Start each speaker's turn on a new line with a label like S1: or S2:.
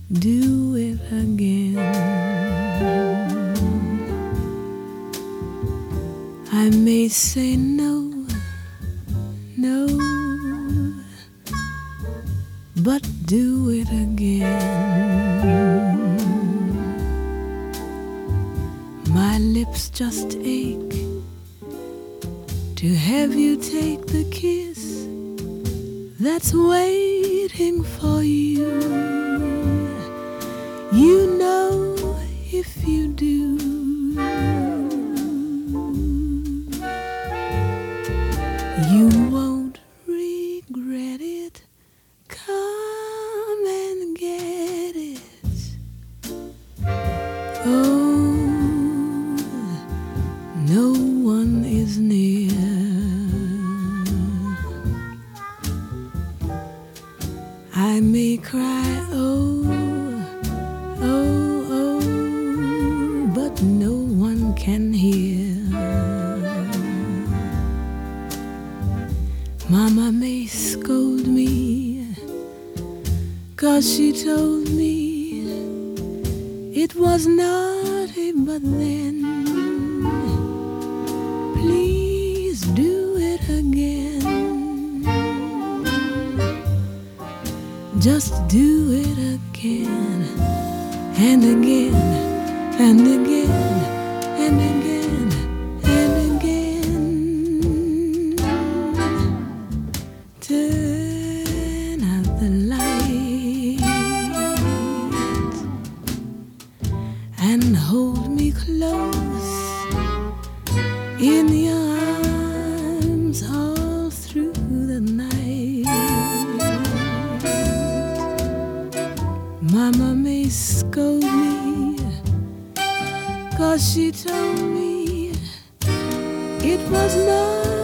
S1: do it again. I may say no, no, but do it again. My lips just ache to have you take the kiss that's waiting for you. You know if you do, you won't regret it. Come and get it. Oh, no one is near. I may cry, oh, oh, oh, but no one can hear. Mama may scold me, 'cause she told me it was naughty, but then please do it again. Just do it again and again and again and again and again. Turn out the light and hold me close in your arms all through the night. Mama may scold me, 'cause she told me it was not